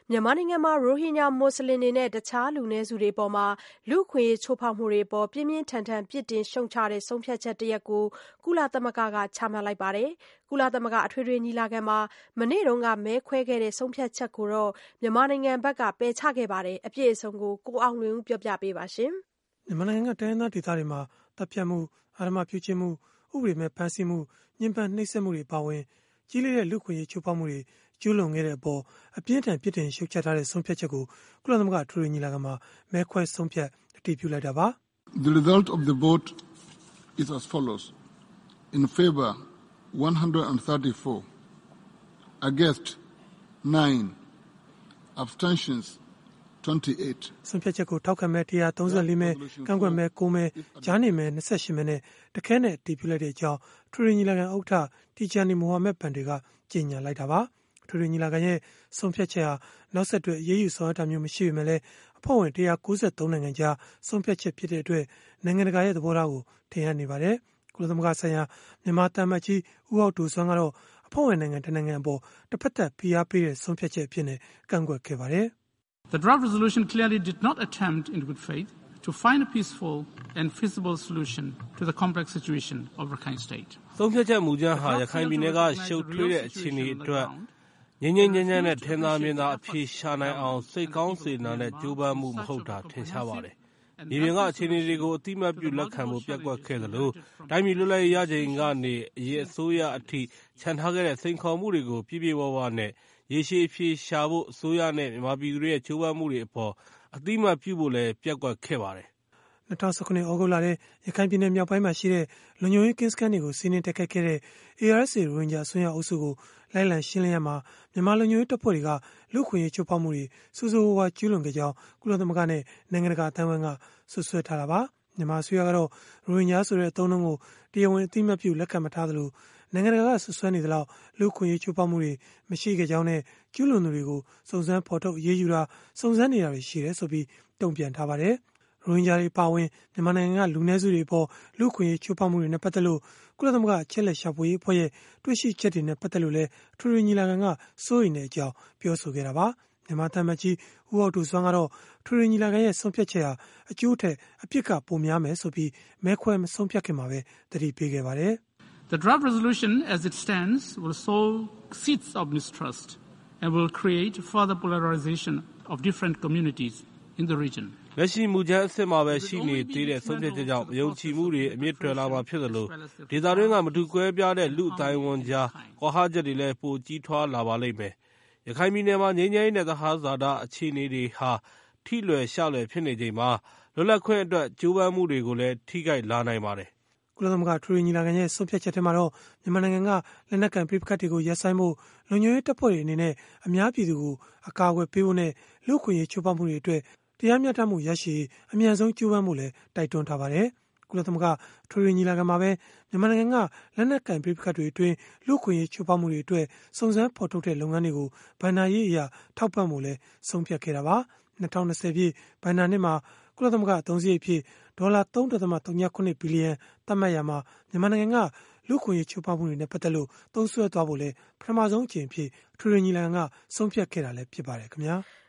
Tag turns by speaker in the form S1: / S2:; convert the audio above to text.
S1: မြန်မာနိုင်ငံမှာရိုဟင်ဂျာမွတ်ဆလင်တွေနဲ့တခြားလူနည်းစုတွေအပေါ်လူ့အခွင့်အရေးချိုးဖောက်မှုတွေအပေါ်ပြင်းပြင်းထန်ထန်ပြစ်တင်ရှုတ်ချတဲ့ဆုံးဖြတ်ချက်တရပ်ကိုကုလသမဂ္ဂကချမှတ်လိုက်ပါတယ်။ကုလသမဂ္ဂအထွေထွေညီလာခံမှာမနေ့ကမဲခွဲခဲ့တဲ့ဆုံးဖြတ်ချက်ကိုတော့မြန်မာနိုင်ငံဘက်ကပယ်ချခဲ့ပါတယ်။အပြည့်အစုံကိုကိုအောင်လွင်ဦးပြောပြပေးပါရှင်
S2: ။မြန်မာနိုင်ငံကတိုင်းရင်းသားဒေသတွေမှာတပ်ဖြတ်မှုအာဓမ္မပြုကျင့်မှုဥပဒေမဲ့ဖမ်းဆီးမှုညှဉ်းပန်းနှိပ်စက်မှုတွေပါဝင်ကြီးလေးတဲ့လူ့အခွင့်အရေးချိုးဖောက်မှုတွေကျူးလွန်ခဲ့တဲ့အပေါ်အပြင်းထန်ပြစ်တင်ရှုတ်ချထားတဲ့ဆုံးဖြတ်ချက်ကိုကုလသမဂ္ဂအထွေထွေညီလာခံမှာမဲခွဲဆုံးဖြတ်အတည်ပြုလိုက်တာပါ
S3: The result of the vote is as follows. In favor 134 against 9 abstentions 28
S2: ဆုံးဖြတ်ချက်ကိုထောက်ခံမဲ့134မဲကန့်ကွက်မဲ9မဲကြားနေမဲ28မဲနဲ့တခဲနဲ့အတည်ပြုလိုက်တဲ့အကြောင်းထူရီညီလာခံဥက္ကဋ္ဌတီဂျာနီမိုဟာမက်ပန်တွေကကြေညာလိုက်တာပါထူရီညီလာခံရဲ့ဆုံးဖြတ်ချက်ဟာနောက်ဆက်တွဲအရေးယူဆောင်ရွက်တာမျိုးမရှိပေမဲ့လည်းအဖွဲ့ဝင်193နိုင်ငံကြားဆုံးဖြတ်ချက်ဖြစ်တဲ့အတွက်နိုင်ငံတကာရဲ့သဘောထားကိုထင်ဟပ်နေပါတယ်ကုလသမဂ္ဂဆိုင်ရာမြန်မာတမန်ကြီးဦးဟောက်ဒိုဆွမ်းကတော့အဖွဲ့ဝင်နိုင်ငံတစ်နိုင်ငံအပေါ်တစ်ဖက်သက်ဖိအားပေးတဲ့ဆုံးဖြတ်ချက်အဖြစ်နဲ့ကန့်ကွက်ခဲ့ပါတယ်
S4: The draft resolution clearly did not attempt in good faith to find a peaceful and feasible solution to the complex situation of Rakhine State.
S5: ဆုံးဖြတ်ချက်မူကြမ်းဟာရခိုင်ပြည်နယ်ကရှုပ်ထွေးတဲ့အခြေအနေအတွက်ငြိမ်းငြိမ်းချမ်းချမ်းနဲ့ထင်သာမြင်သာအဖြေရှာနိုင်အောင်စိတ်ကောင်းစေနာနဲ့ကြိုးပမ်းမှုမဟုတ်တာထင်ရှားပါတယ်။ဒီပြင်ကအခြေအနေတွေကိုအတိမတ်ပြုလက်ခံဖို့ပြက်ကွက်ခဲ့သလိုတိုင်းပြည်လွတ်လပ်ရေးရချိန်ကနေအရေးအစိုးရအထိခြံထားခဲ့တဲ့စိန်ခေါ်မှုတွေကိုပြည့်ပြည့်ဝဝနဲ့ရေရှည်အဖြေရှာဖို့အစိုးရနဲ့မြန်မာပြည်သူတွေရဲ့ချိုးပမ်းမှုတွေအပေါ်အတိမတ်ပြုဖို့လည်းပြက်ကွက်ခဲ့ပါတယ်
S2: 2019ဩဂုတ်လထဲရခိုင်ပြည်နယ်မြောက်ပိုင်းမှာရှိတဲ့လုံခြုံရေးကင်းစခန်းတွေကိုစီးနင်းတိုက်ခိုက်ခဲ့တဲ့ ARSA ရိုဟင်ဂျာအစွန်းရောက်အုပ်စုကိုလိုက်လံရှင်းလင်းရမှာမြန်မာလုံခြုံရေးတပ်ဖွဲ့တွေကလူ့အခွင့်အရေးချိုးဖောက်မှုတွေစိုးစိုးဝါးကျူးလွန်ခဲ့ကြောင်းကုလသမဂ္ဂနဲ့နိုင်ငံတကာအသံဝန်ကဆွဆွဲထားတာပါမြန်မာအစိုးရကတော့ရိုဟင်ဂျာဆိုတဲ့အသုံးအနှုန်းကိုတရားဝင်အသိအမှတ်ပြုလက်ခံမထားသလိုနိုင်ငံတကာကဆွဆွဲနေသလောက်လူ့အခွင့်အရေးချိုးဖောက်မှုတွေမရှိခဲ့ကြောင်းနဲ့ကျူးလွန်သူတွေကိုစုံစမ်းဖော်ထုတ်အရေးယူတာစုံစမ်းနေတာတွေရှိတယ်ဆိုပြီးတုံ့ပြန်ထားပါတယ်ရိုဟင်ဂျာတွေပါဝင်မြန်မာနိုင်ငံကလူနည်းစုတွေအပေါ်လူ့အခွင့်အရေးချိုးဖောက်မှုတွေနဲ့ပတ်သက်လို့ကုလသမဂ္ဂအချက်လက်ရှာဖွေရေးအဖွဲ့ရဲ့တွေ့ရှိချက်တွေနဲ့ပတ်သက်လို့လည်းထူရီညီလာခံကစိုးရိမ်တဲ့အကြောင်းပြောဆိုခဲ့တာပါမြန်မာတမန်ကြီးဦးဟောက်ဒိုဆွမ်းကတော့ထူရီညီလာခံရဲ့ဆုံးဖြတ်ချက်ဟာအကျိုးထက်အပြစ်ကပိုများမယ်ဆိုပြီးမဲခွဲမဆုံးဖြတ်ခင်မှာပဲသတိပေးခဲ့ပါတယ်
S4: The draft resolution as it stands will sow seeds of mistrust and will create further polarization of different communities in the region.
S5: လက်ရှိမူကြမ်းအစ်စ်မှာပဲရှိနေသေးတဲ့ဆုံးဖြတ်ချက်ကြောင့်ယုံကြည်မှုတွေအမြင့်တွယ်လာမှာဖြစ်သလိုဒေသတွင်းကမတူကွဲပြားတဲ့လူအတိုင်းဝန်ကြားကွာဟချက်တွေလည်းပိုကြီးထွားလာပါလိမ့်မယ်။ရခိုင်ပြည်နယ်မှာငြိမ်းချမ်းရေးနဲ့သဟဇာတအခြေအနေတွေဟာထိလွယ်ရှလွယ်ဖြစ်နေချိန်မှာလွတ်လပ်ခွင့်အတွက်ကြိုးပမ်းမှုတွေကိုလည်းထိခိုက်လာနိုင်ပါတယ်
S2: ကုလသမဂ္ဂထူရီညီလာခံရဲ့ဆုံးဖြတ်ချက်ထဲမှာတော့မြန်မာနိုင်ငံကလက်နက်ကန်ပြိပခတ်တွေကိုရပ်ဆိုင်းဖို့လုံခြုံရေးတပ်ဖွဲ့တွေအနေနဲ့အများပြည်သူကိုအကာအကွယ်ပေးဖို့နဲ့လူ့အခွင့်အရေးချိုးဖောက်မှုတွေအတွက်တရားမျှတမှုရရှိအမြန်ဆုံးကြိုးပမ်းဖို့လည်းတိုက်တွန်းထားပါတယ်ကုလသမဂ္ဂထူရီညီလာခံမှာပဲမြန်မာနိုင်ငံကလက်နက်ကန်ပြိပခတ်တွေအတွင်းလူ့အခွင့်အရေးချိုးဖောက်မှုတွေအတွက်စုံစမ်းဖော်ထုတ်တဲ့လုပ်ငန်းတွေကိုဗန်နာရေးအရာထောက်ပံ့ဖို့လည်းဆုံးဖြတ်ခဲ့တာပါ2020ပြည့်ဗန်နာနှစ်မှာကုလသမဂ္ဂအသုံးစရိတ်ဖြစ်ဒေါ်လာ 3.39 ဘီလီယံသတ်မှတ်ရမှာမြန်မာနိုင်ငံကလူ့အခွင့်အရေးချိုးဖောက်မှုတွေနဲ့ပတ်သက်လို့သုံးစွဲသွားဖို့လဲပထမဆုံးအကြိမ်ဖြစ်ထူရီညီလာခံကဆုံးဖြတ်ခဲ့တာလည်းဖြစ်ပါတယ်ခင်ဗျာ